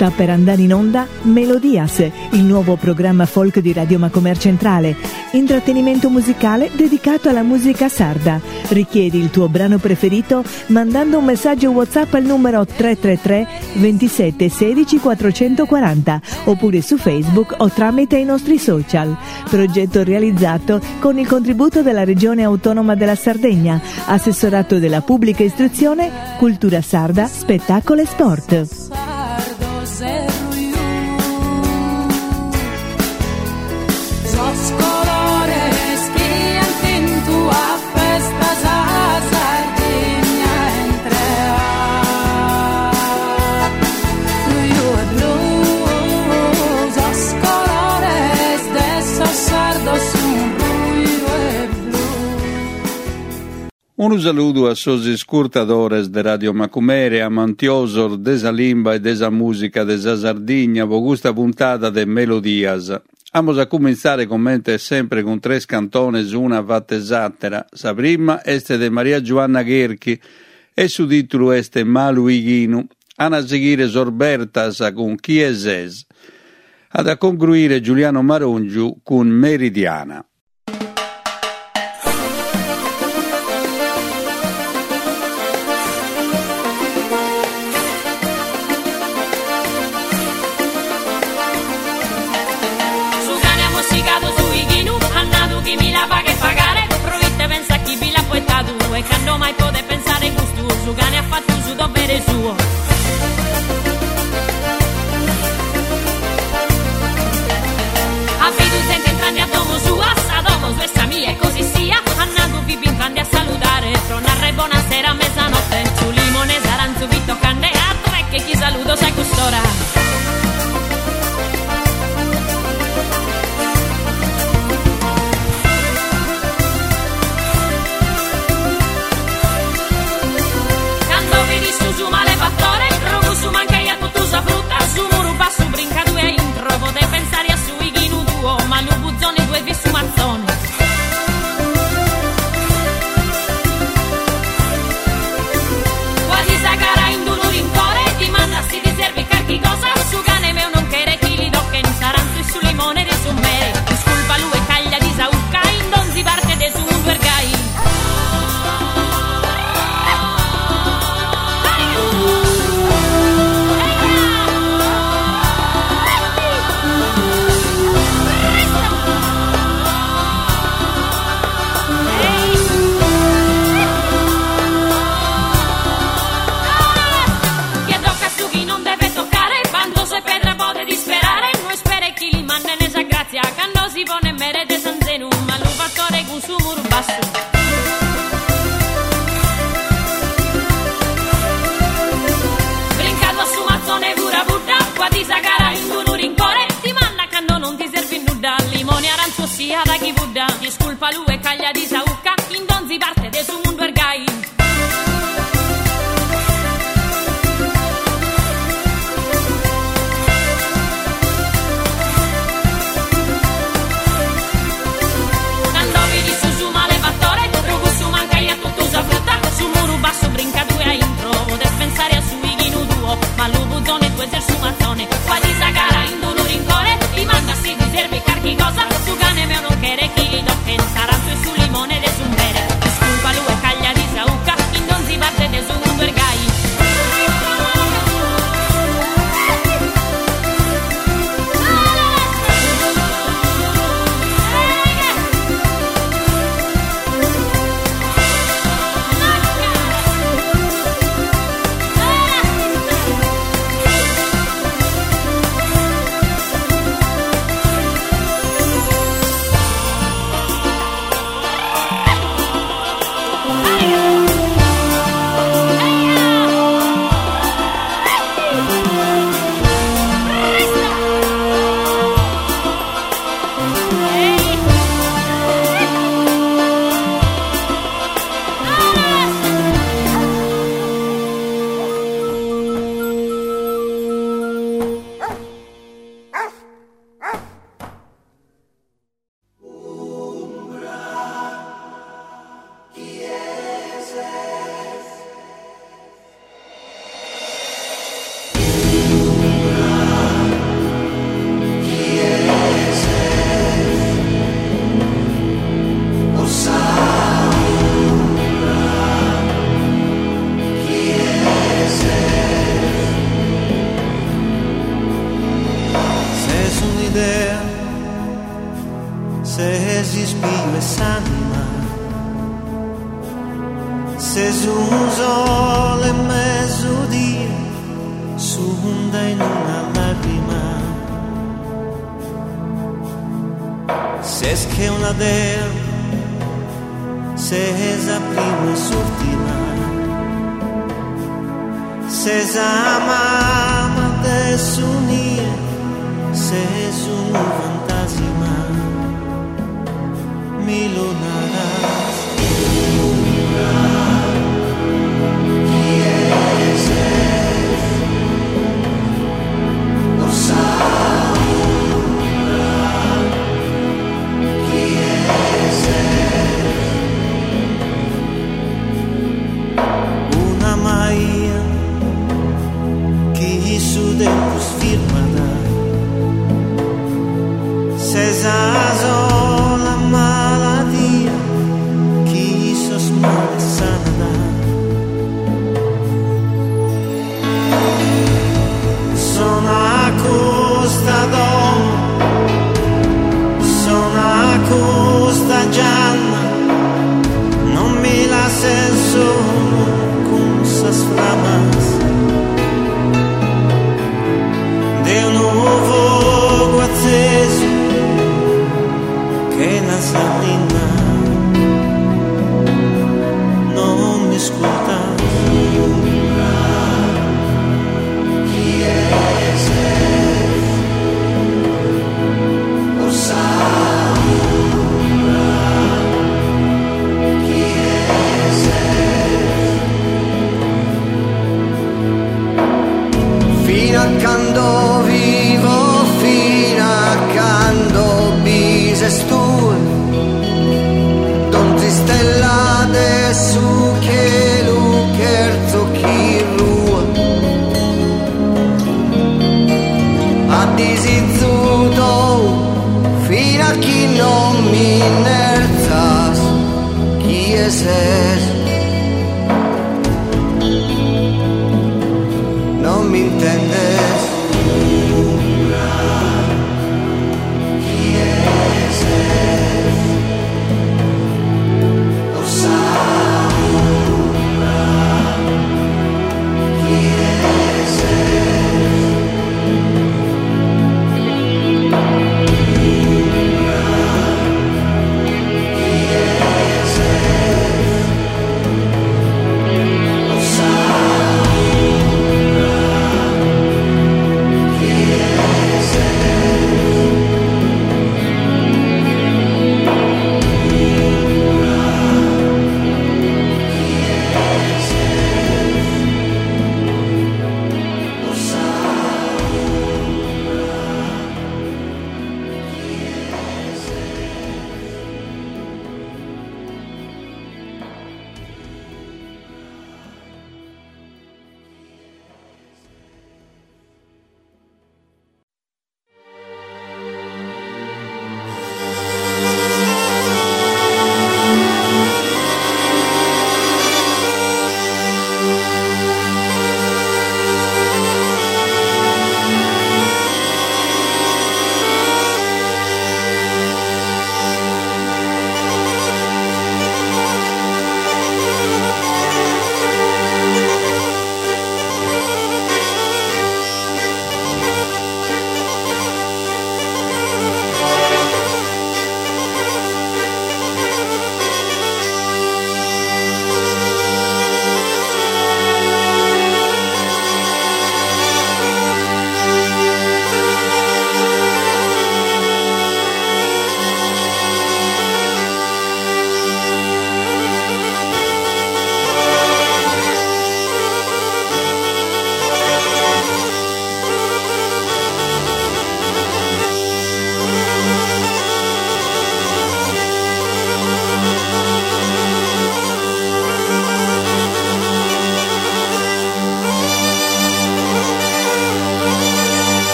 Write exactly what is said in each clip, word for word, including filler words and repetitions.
Sta per andare in onda Melodias, il nuovo programma folk di Radio Macomer Centrale, intrattenimento musicale dedicato alla musica sarda. Richiedi il tuo brano preferito mandando un messaggio WhatsApp al numero tre tre tre ventisette sedici quattrocentoquaranta oppure su Facebook o tramite i nostri social. Progetto realizzato con il contributo della Regione Autonoma della Sardegna, Assessorato della Pubblica Istruzione, Cultura Sarda, Spettacolo e Sport. Un saluto a sosi scurtadores de Radio Macumere, amantiosor desa limba e desa musica desa Sardegna, vo gusta puntata de Melodias. Amos a cominciare commente sempre con tre cantones, una fatta esattera. Sa prima este de Maria Giovanna Gherchi e su titolo este Malu Ighinu, a seguire Sorbertas con Chi es es. Ad a concluire Giuliano Marongiu con Meridiana. E quando mai pode pensare in gusto, su cane ha fatto un suo dovere suo. Abbidu sente entrando a domo sua, sa domo questa mia e così sia. Annato vivi entrando a salutare, tornare buonasera a mezzanotte. Su limone saranzo vitto canne a tre che chi saluto sai custora. Su male fattore, rogo su manca e a tutto sa frutta, su muro basso brinca due intro, pote pensare a su ighinu tuo, ma lu buzzone due vi su mazzone. Quasi sa cara in duro rincore, ti manda si ti serve carchi cosa, su cane meo non chere chi li do che in saranzo e su limone di su mere, disculpa lui e caglia di saucca, in donzi parte de su un vergai. Quando si pone mere de sanzenu, ma lu fattore con su muro basso. Brincato su mazzone pura buddha, qua ti sa cara in un rincore, ti manda quando non ti serve nulla, limone arancio sia da chi buddha, disculpa lui e caglia di saucca, in donzi parte de su mondo ergai. Basso brinca due a intro, poter pensare a su ighinu tuo, ma lu buzzone due ser su mazzone, quasi sa cara in un rincore, ti manda si ti serve carchi cosa, su cane meo non chere chi li do che saranzo e su limone de su bere, disculpa lui e caglia di sau. se esispio e s'anima, se su un sole e mezzodia s'onda in una lacrima, se che una der, se esa prima e s'ultima, se sa mamma adesso unia, se su un fantasima mi lunarás. Chi es lo sa, chi es una maia chi su tempo sfirmata, se sa sola malattia chi sos male sanata, sono accosta donna, sono accosta gianna, non mi la senso con sas flamas de un nuovo acceso che la salina non mi ascolta. Chi es lo sa, chi es fino a quando vivo, fino a quando bises tu don tristellate su che lu cherzo chi rua a disizzuto fino a chi non mi inerzas chi es es non mi intendes. Chi es lo sa, chi es lo sa, chi es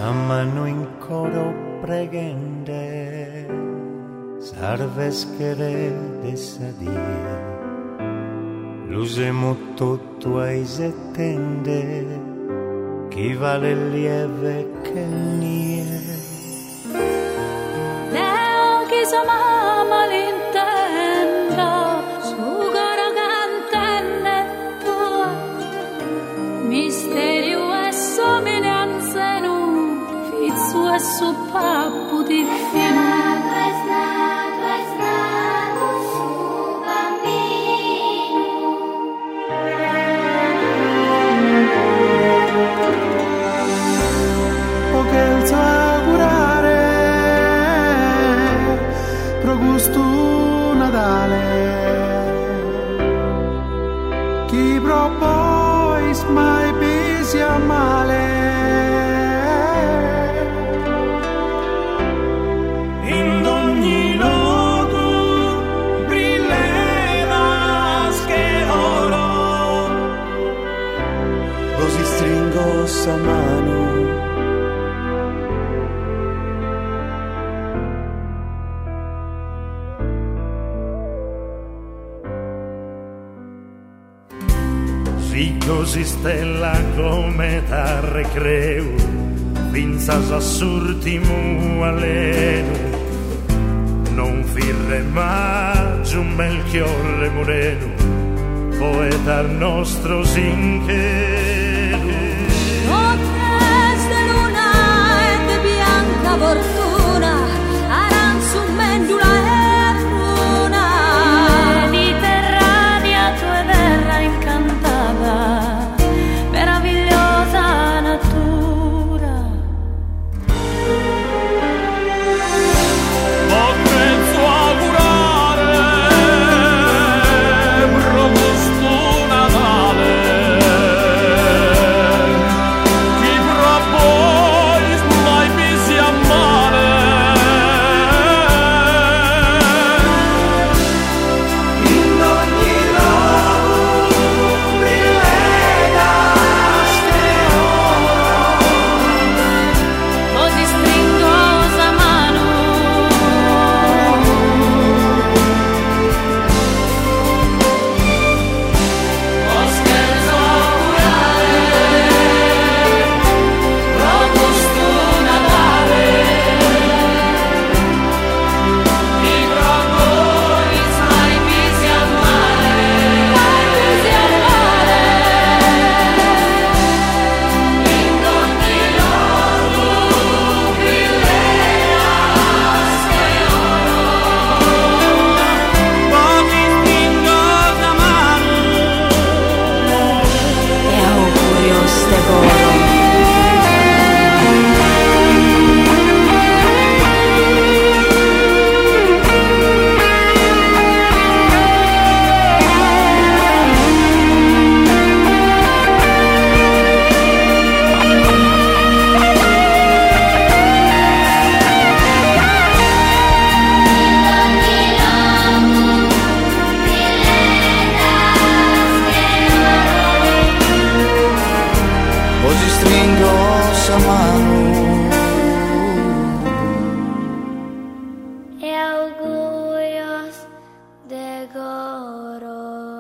mano in coro pregende, sarves querede sadia, l'usemo tutto ai settende, chi vale lieve che nie. Leo chi sa mamma l'intenda, su coro cantenne tua, misterio e somiglianze nu, fizzu e su pappu di fino. Gusto Natale, chi propois mai pesi a male, in ogni luogo brilleras che oro, così stringo sa mano. Così stella come da recreo, pinzas assurtimu aleno, non firre maggio un Melchiorre Moreno, poeta nostro sinchero. Nottes de luna e de bianca fortuna, aranzu mendula e bruna, mediterranea tua terra incantata, meravigliosa natura. Potrezzo augurare robusto Natale, chi propois mai pisi a male, in ogni luogo brilleras che oro, Così stringosa mano, o scherzo augurare robusto Natale, chi propois mai pisi a male, pisi a male, in ogni luogo brilleras che oro, pochi stringosa mano. e augurios de coro. Così stringo sa mano. E augurios de coro.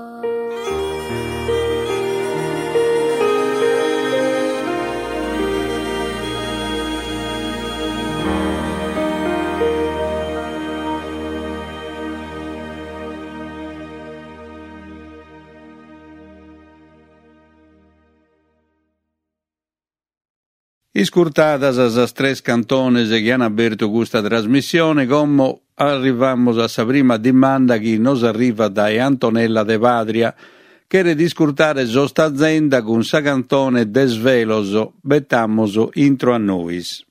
Iscurtadas as tres cantones che hanno aperto questa trasmissione, come arrivamos a sa prima domanda che nos arriva da Antonella de Padria, che era di iscurtare sosta azienda con sa cantone Desveloso, bettamoso intro a nois.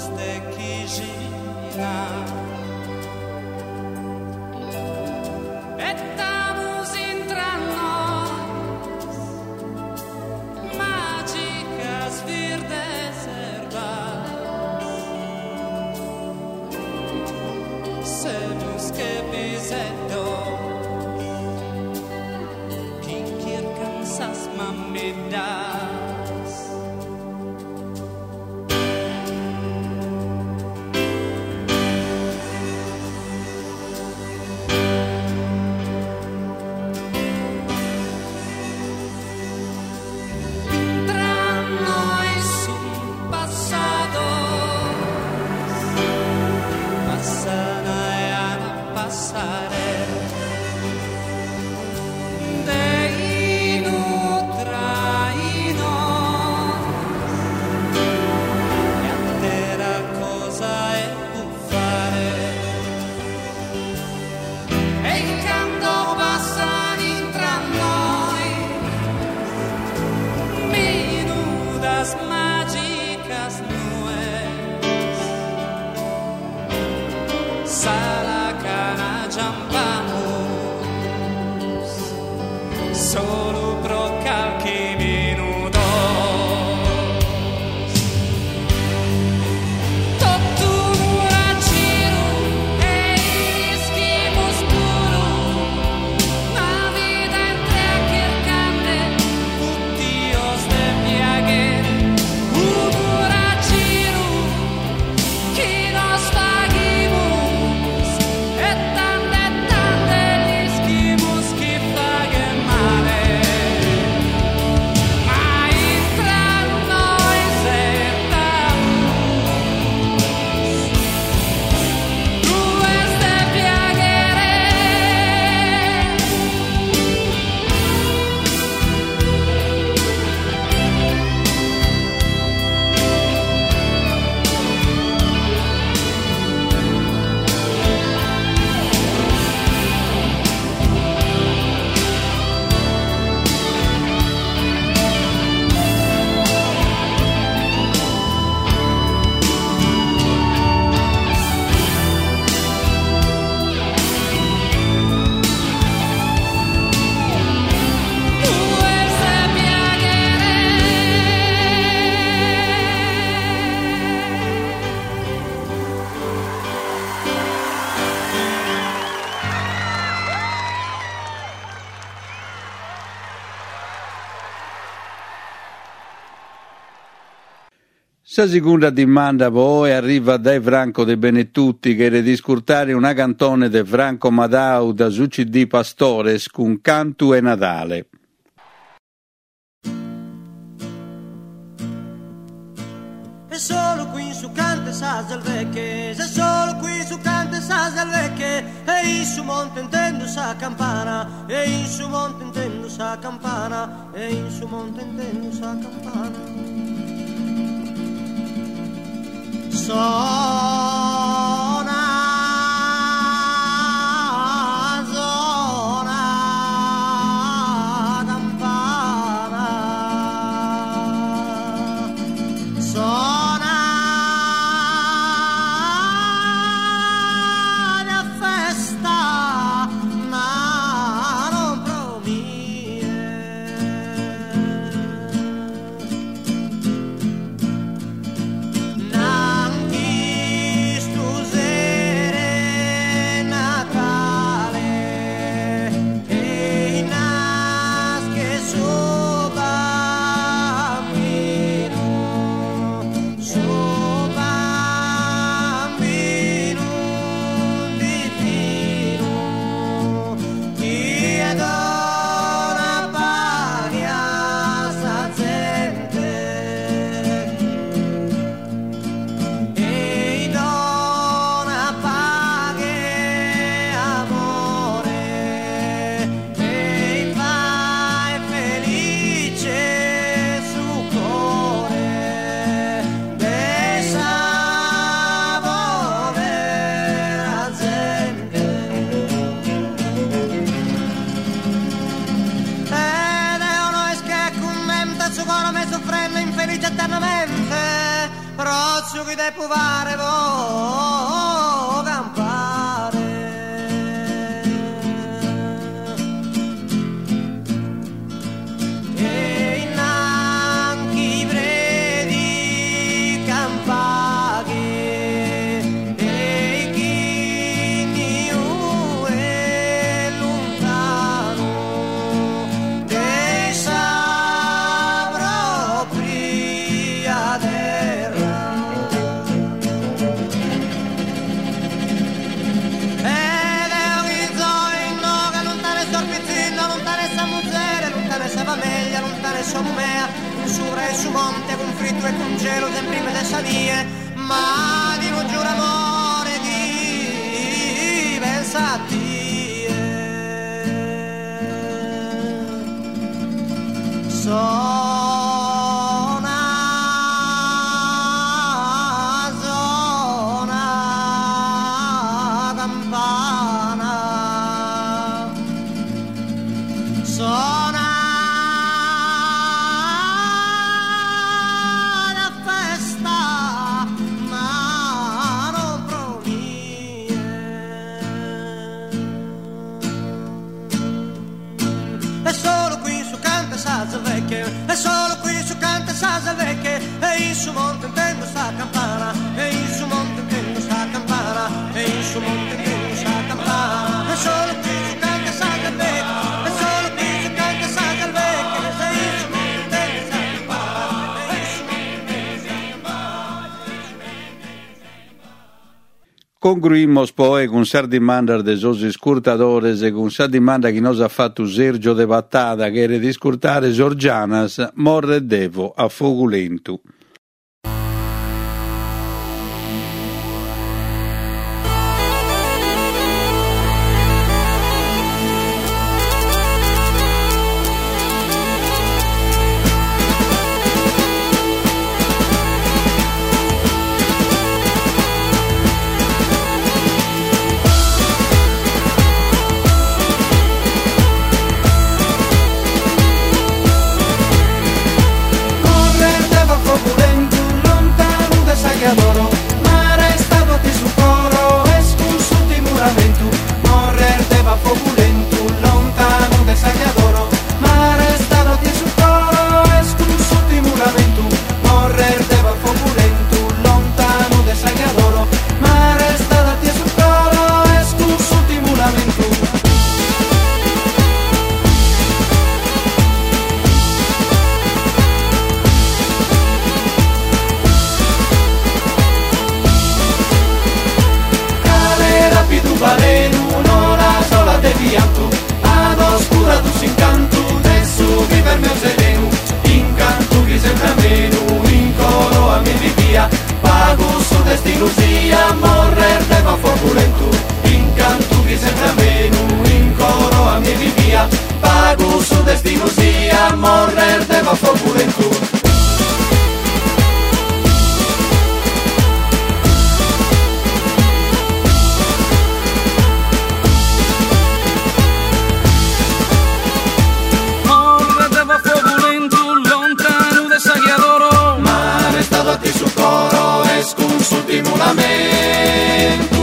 Sa seconda domanda poi arriva da Franco De Benetutti che di scurtare una cantone di Franco Madau da su C D Pastores con Cantu e Natale. E solo qui su cante sa vecchie, se solo qui su cante sa vecchie, e in su monte intendo sa campana, e in su monte intendo sa campana, e in su monte intendo sa campana. Suona, suona campana, suona la festa, ma non promie. rozzo che devo fare vo campare. E innanchi predi campaghe e chi ni è lontano dei saprò pria terra. Ed è un zoino che lontane sorbizzino, lontane sa muzzere, lontane sa famiglia, lontane sa mumea, in sura e su monte, con fritto e con gelo, sempre in mezzo a vie, ma di non giura amore di pensa a te. Zona, zona campana, zona da festa, ma non pronie. È solo qui su Cante Sazza Vecchie, è solo qui su Cante Sazza Vecchie, e in su monte intendo sta campana, e in su monte intendo sta campana, e in su monte intendo sta campana. È solo qui su Cante Sazza Vecchie, è solo qui su Cante Sazza Vecchie, e in su monte intendo sta campana, e in su monte intendo sta campana. Concluimos poi con Sardimanda de Sosi Scurtadores e con Sardimanda che nos ha fatto Sergio de Battata che era di scurtare Giorgianas, morre devo a fuoco lento. Adoro, ma restato a te sul coro, espulso di muramento, morrer deva foculento, lontano de sa che adoro, ma restato a te sul coro, espulso di muramento, morrer deva foculento, lontano de sa che adoro, ma restato a te sul coro, espulso di muramento. Valenu, un'ora sola de pianto, ad oscura tu s'incanto, nessu viver mio sereno, incanto chi sembra meno, in coro a mi via, pago su destino sia, morrer deva foculento, incanto chi sembra meno, in coro a mi via, pago su destino sia, morrer deva foculento. Su coro escunsulti mulamento.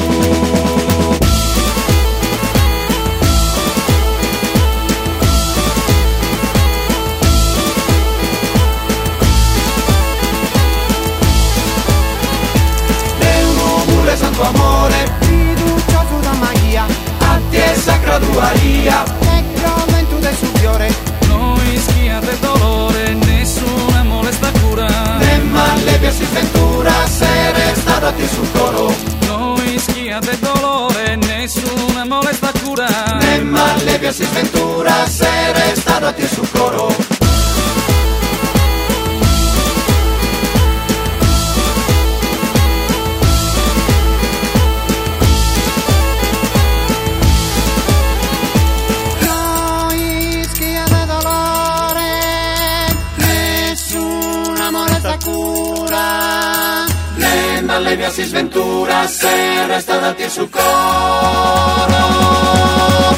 De un umore santo amore, fiducia su da magia, a te sacra duaria, necromento del suo fiore, Noi schia del dolore, nessuna molesta cura. mallevia si sventura, se resta a te sul coro. Noi schia del dolore, nessuna molesta cura. Ne mallevia si sventura, se resta a te sul coro. Noi schia del dolore, nessuna molesta cura. Ne mallevia si sventura, se resta a te sul coro.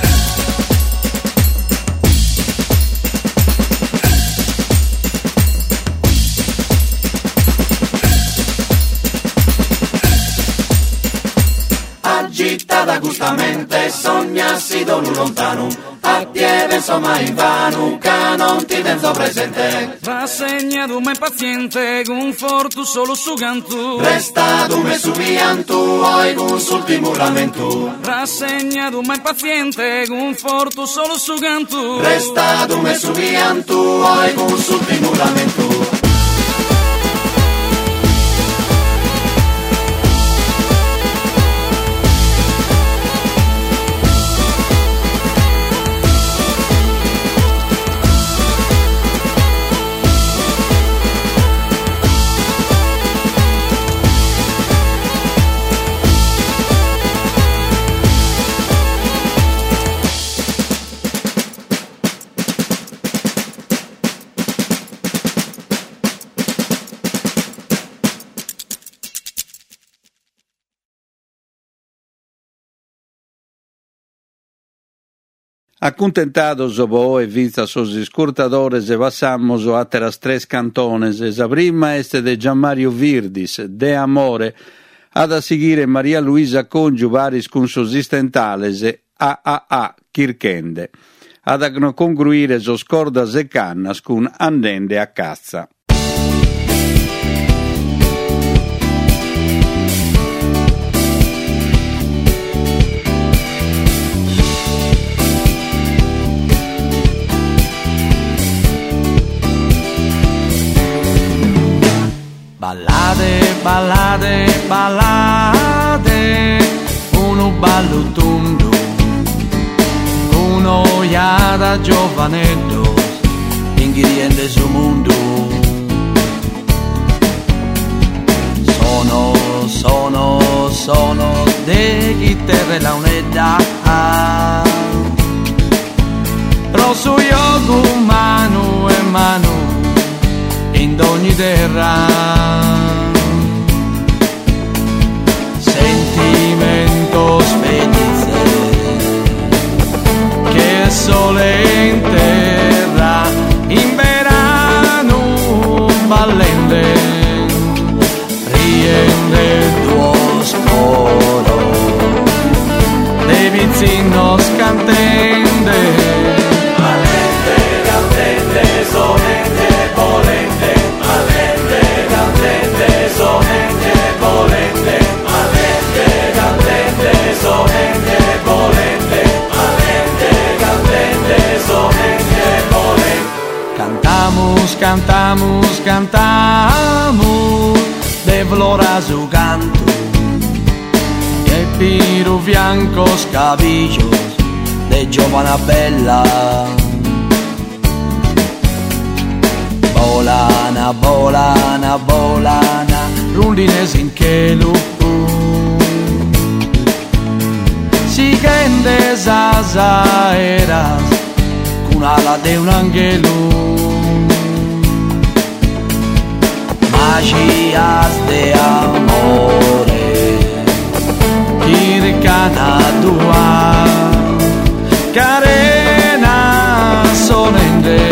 resta gustamente, sognassi dolu lontano, a piede insomma in vano, che non ti tenzo presente. Rassegnato ma impaziente, conforto solo su canto. Restato me su pianto, oi con sull'ultimo lamento. Rassegnato ma impaziente, conforto solo su canto. Restato me su pianto, oi con sull'ultimo lamento. Accontentados voi vista sos scurtadores e passamos a teras tres cantones. Esa prima este de Gianmario Virdis, De Amore, ad a seguire Maria Luisa Congiu varis cun sos istentales e A A A Kirkende. Ad a congruire sos cordas e cannas cun Andende a Cazza. Ballade, ballade, ballade, uno ballo tondo, uno iada giovanetto, ingrediente sul mondo. Sono, sono, sono de chitarre la unità, rosso io mano e mano in ogni terra. Sentimento spedizze che sole in terra in verano ballende riende tuo scolo dei vicino scantende. Cantamos, cantamos, de flora su canto, e piru biancos cabillos de giovana bella. Bolana, bolana, bolana, rundines in chelu, si gente sasa eras, con ala de un angelo. Magias de amore, kirkana tua, carena sonende,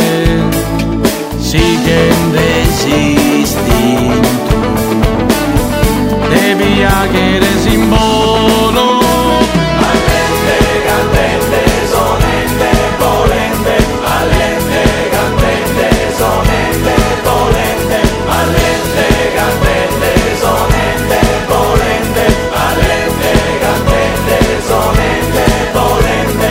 siguen desistinto, devi agere simbolo. Alente, cantente, sonende, volente, alente, cantente, sonende, volente, alente, cantente, sonende, volente, alente, cantente, sonende, volente.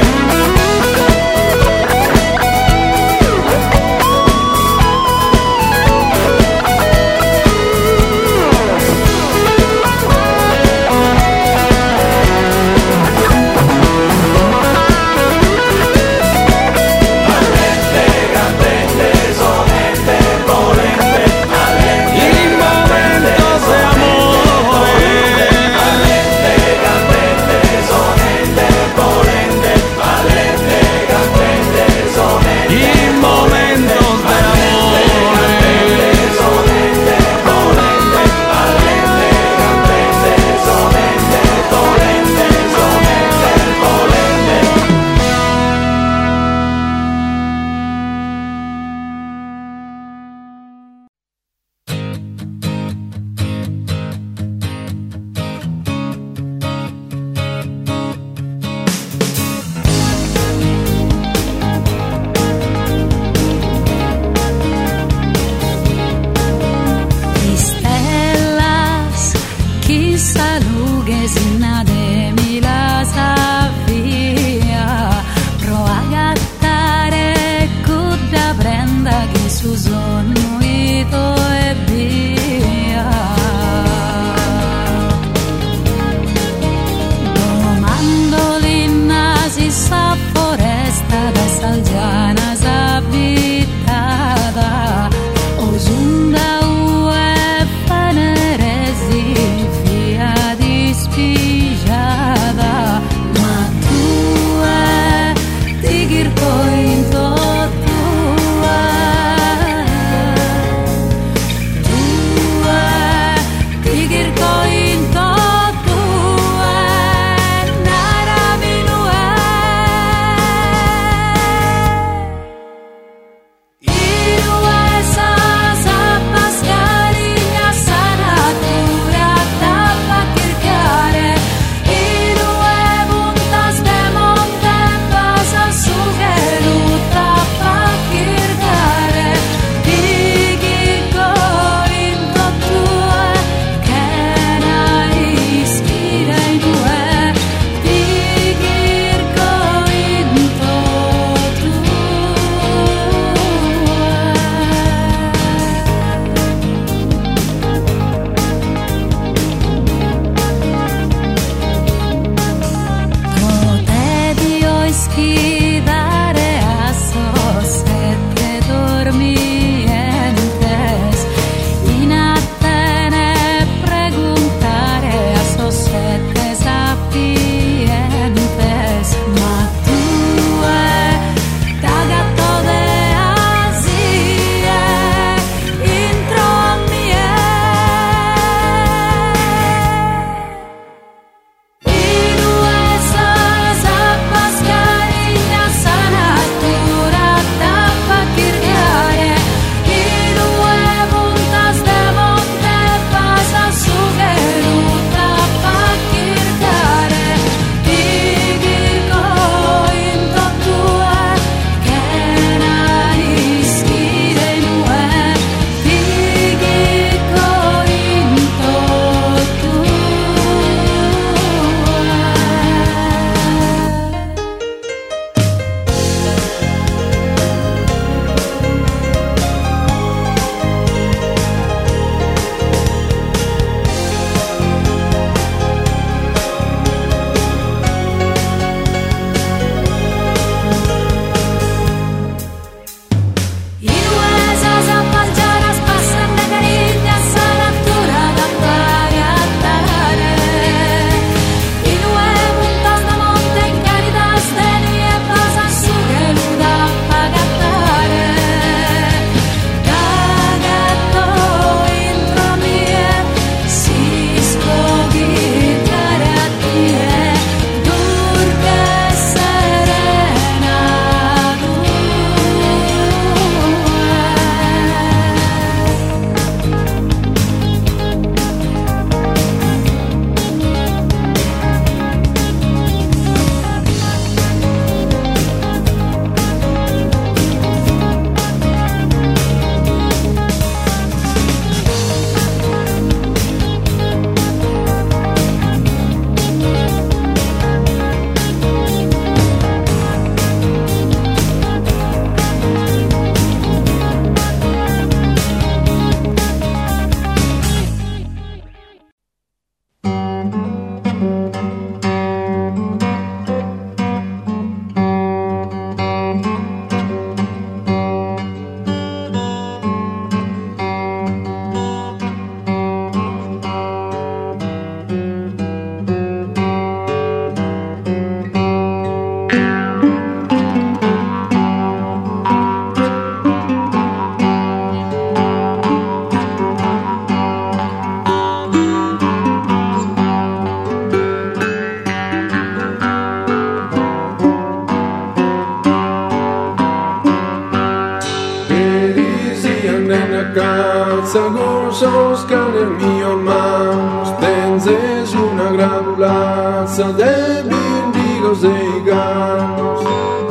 mosca nel mio mano, stenzes una granulazza de bindigos e ganos.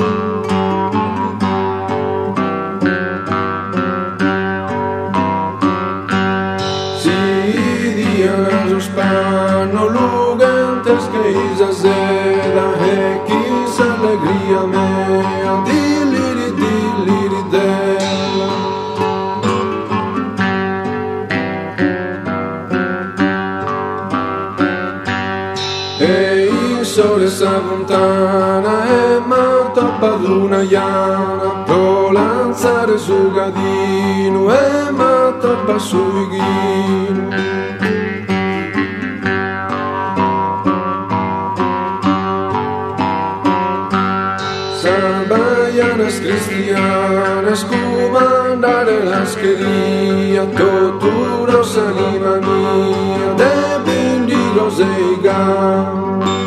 Si diano spano lugantes che isa seda e chis allegria mea, dilliri dilliri della. E il sole s'allontana e m'attappa ad una iana, pro lanzare su gadino e m'attappa sui ghino. Baianas cristianas, comandare la scheria, torturos anima mia, de bindigos e gan.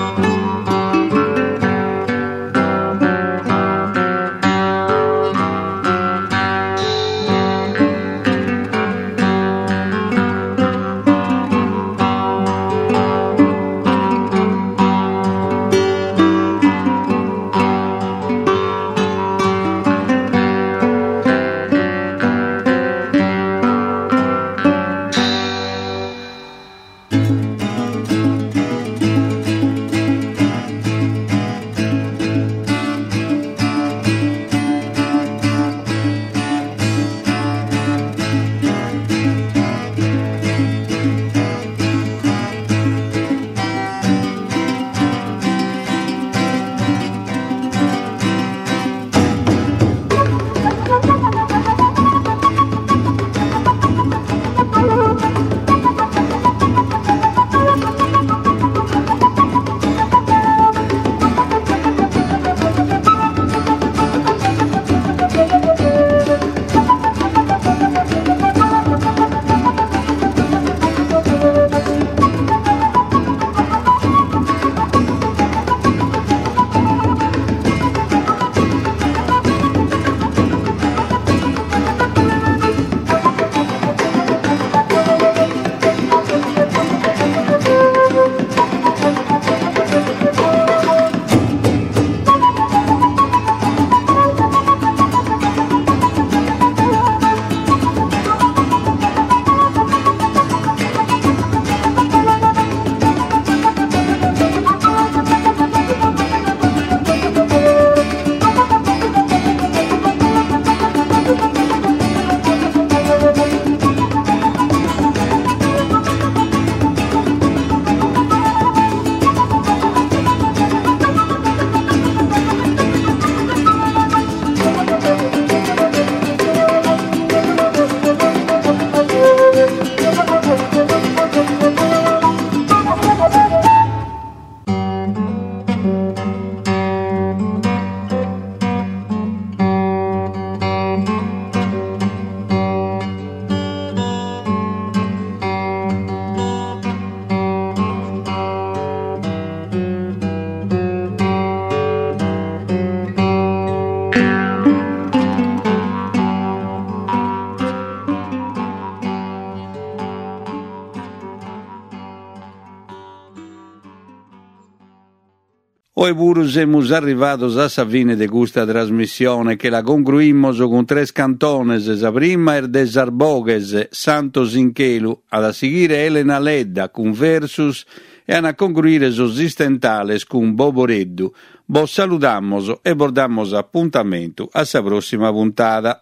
Hoy burus hemos arrivados a sa fine de questa trasmissione che la concluimos con tres cantones, sa prima er de Sarbogues, Santos in Chelu, ad seguire Elena Ledda con Versus e a concluire sos istentales con Boboreddu. Vos saludamos e bordamos appuntamento a sa prossima puntata.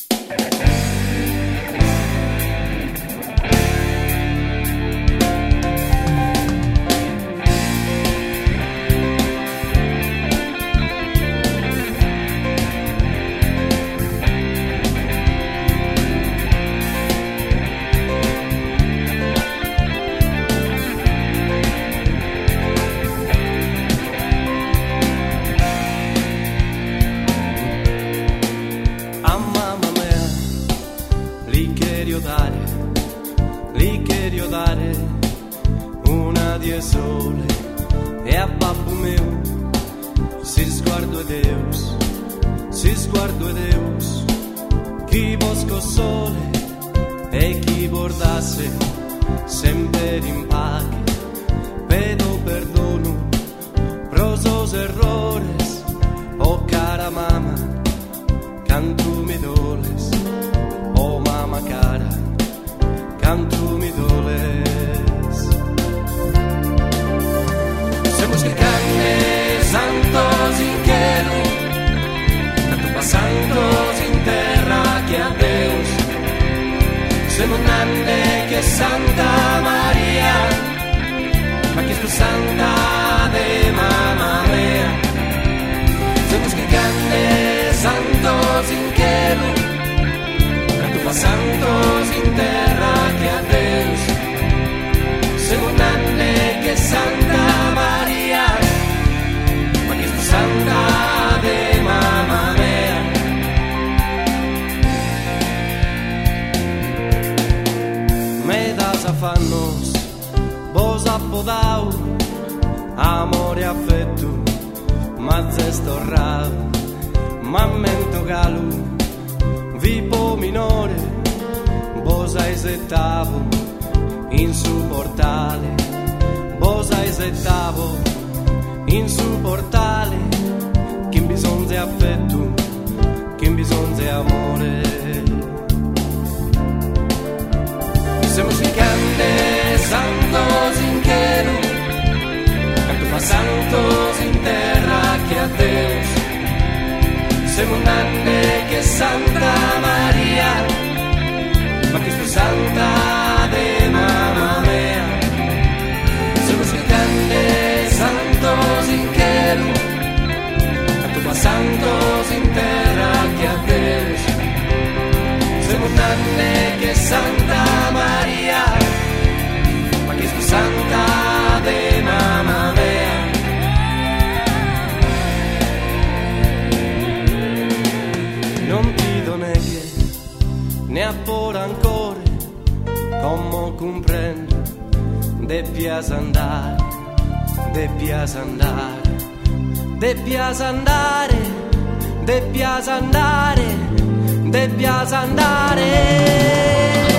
Sole e a babbo meu, si sguardo e Deus, si sguardo e Deus, chi bosco sole e chi bordasse sempre in pari, pedo perdono prosos errores, oh cara mama, cantu mi doles, oh mama cara, cantu mi doles. Semos que carne santos in cielo, cantu pasantos in terra che a Deus, semos nanne che Santa Maria, ma che tu santa de mamma mia. Semos que carne santos in cielo, cantu pasantos in terra che a Deus, semos nanne che Santa Maria, ma che tu santa de mamma mia. Me das afannos vos apodau, amore affetto, mazze storrau, mammento galu, vipo minore, vos aisettavo, insupportale, vos aisettavo, insupportale, chi bisogna di affetto, chi bisogna di amore. Siamo sficante santos in cielo, canto fa santos in terra che a Deus, siamo nanne che Santa Maria, ma che sto santa de mamma mia. Siamo sficante santos in cielo, canto fa santos in terra che a Deus, siamo nanne che Santa Maria, ma che sto santa de mamma mia. Non ti doneghe ne appora ancora, come comprendo, debbias andare, debbias andare, debbias andare, debbias andare, debbias andare.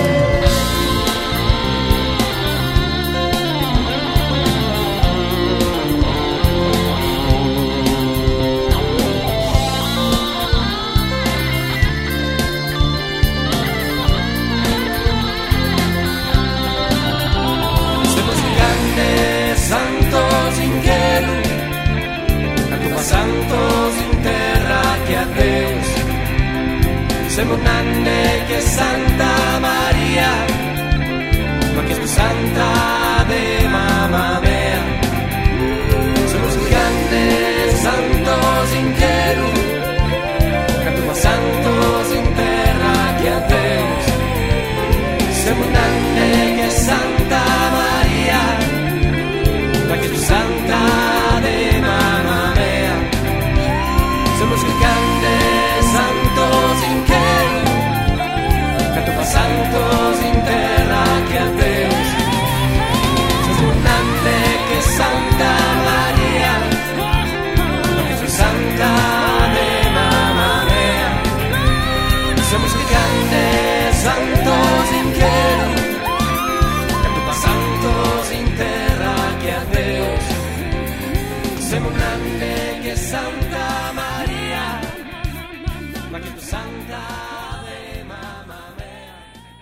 Santos in cielo, canto pa santos in terra che a Deus, siamo nanne che Santa Maria, ma che sto santa de mamma mia. Siamo sicante santos in cielo, canto pa santos in terra che a Deus, siamo nanne che Santa Maria, ma che tu santa de mamma mia. Siamo scricante santos in cielo, canto pa santos in terra che a Deus, siamo nante che Santa Maria, ma che tu santa de mamma mia. Siamo scricante santos in cielo, canto pa santos in terra che a Deus, siamo nanne che Santa Maria, ma che tu santa de mamma mia.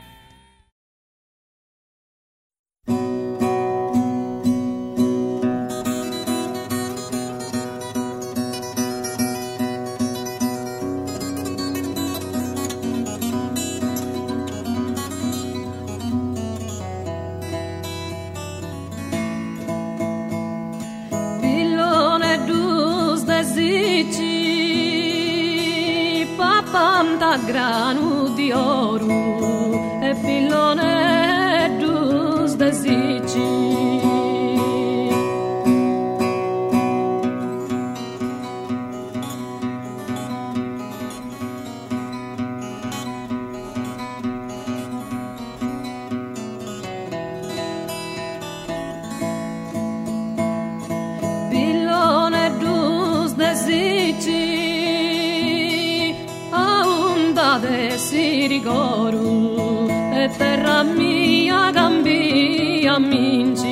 Papanta granu di ouro e pillone dos desici. Pillone dos desici, si rigoru e e terra mia cambia minci.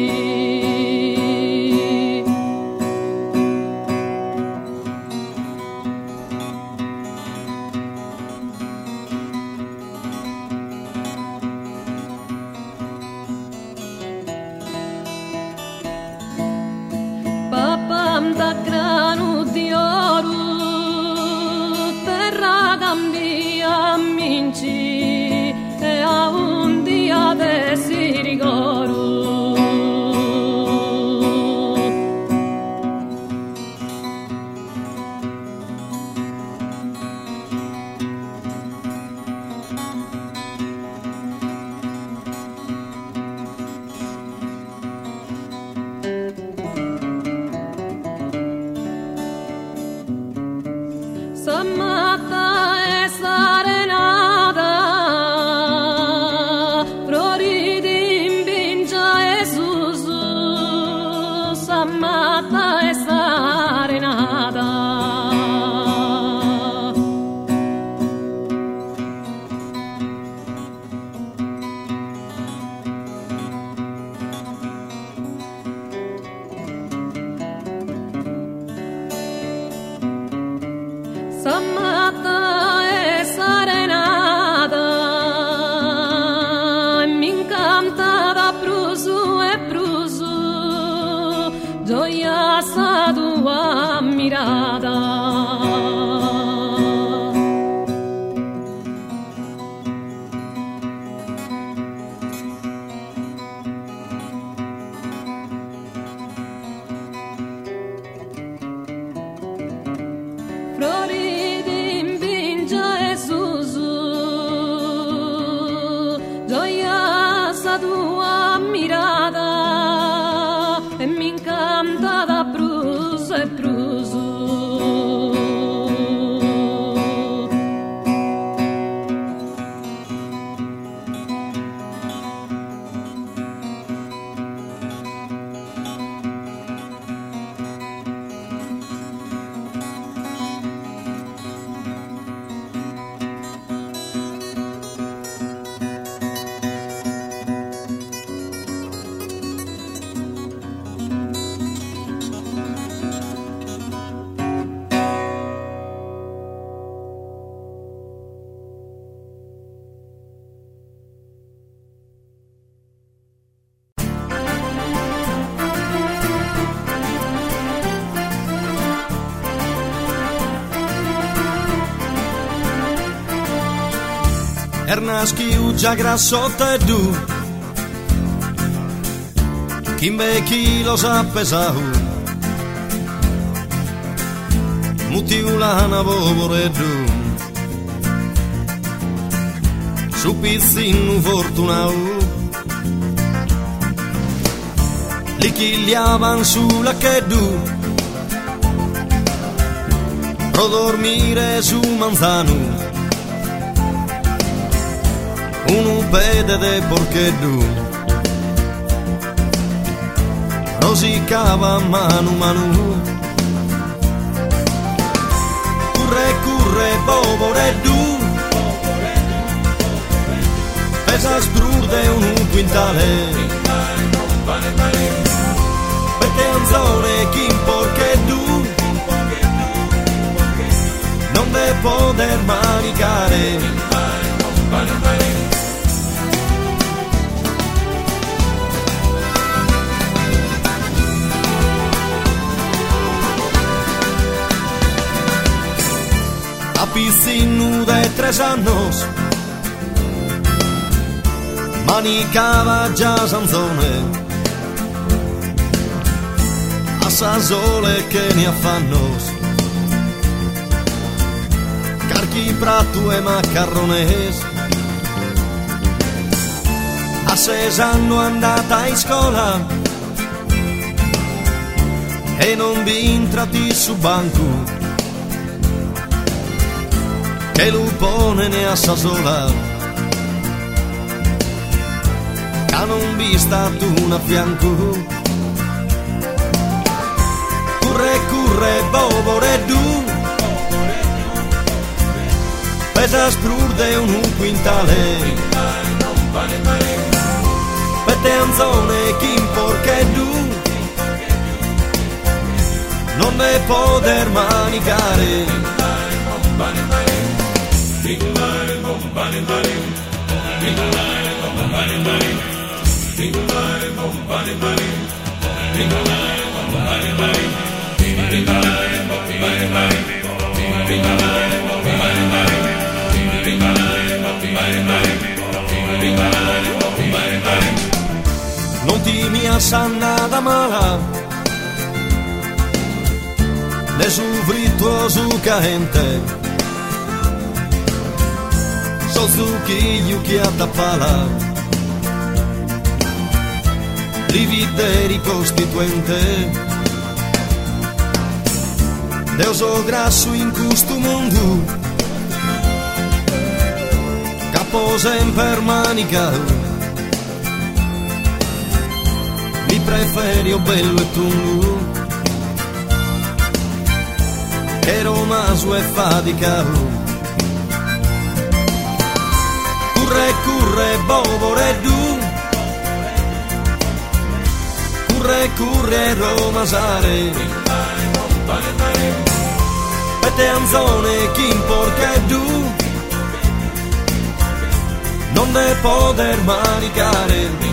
Papam grano di oro, terra cambia minci, e a un dia te si ricordo. Samata e sarenata, floridi in bingia e susu, samata e sarenata. Samata e sarenata, mi incanta da brusu e brusu, gioia sa tua mirata. Floridi in bingia e susu, gioia sa tua mirata, e mi incanta da bruso e bruso. Ernaschi ugia grassotto e du, Kimbe chi lo sa pesau, Mutiulana vovore du, Su pizzinu fortunau, Li chigliavan sulla che du, Pro dormire su manzanu, un pede de porcheddu, rosicava manu manu, curre curre bovoreddu, pesa sprurde un quintale, perché anzore chi porcheddu, non de poter manicare. A piscinu de tres años manicava già sanzone a sasole che ne affanno carchi prato e maccarrones a sei anni andata in scuola e non vi entrati su banco che lupone ne assasola, che non vi stato un a fianco. Curre, curre, bovoreddu, pesa sprurde un quintale, per te anzone chi imporca tu non ne poter manicare. Non ti mi assannata mala, ne sufritto su caente, so zucchiglio che attappala, livideri costituente, Deo so grasso in questo mondo, capo sempre manica. Mi preferi o bello e tu che romaso e fatica. Curre curre bovore du, curre curre romasare, e te anzone chi imporca du non ne poter manicare.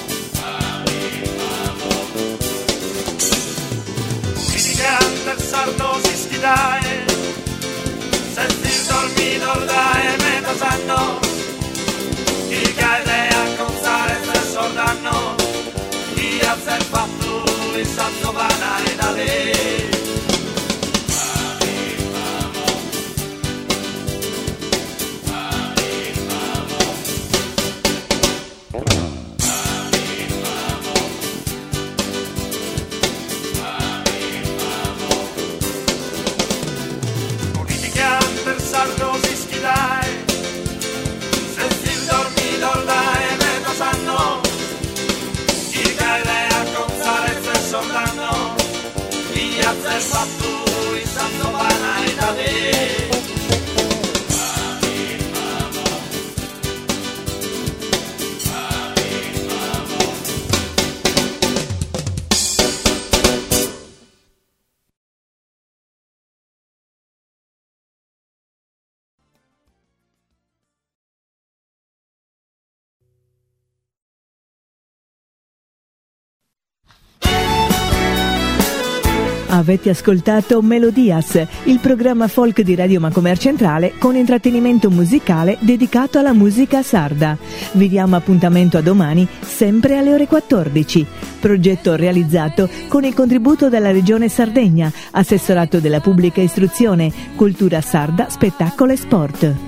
Sardo Avete ascoltato Melodias, il programma folk di Radio Macomer Centrale con intrattenimento musicale dedicato alla musica sarda. Vi diamo appuntamento a domani, sempre alle ore quattordici. Progetto realizzato con il contributo della Regione Sardegna, Assessorato della Pubblica Istruzione, Cultura Sarda, Spettacolo e Sport.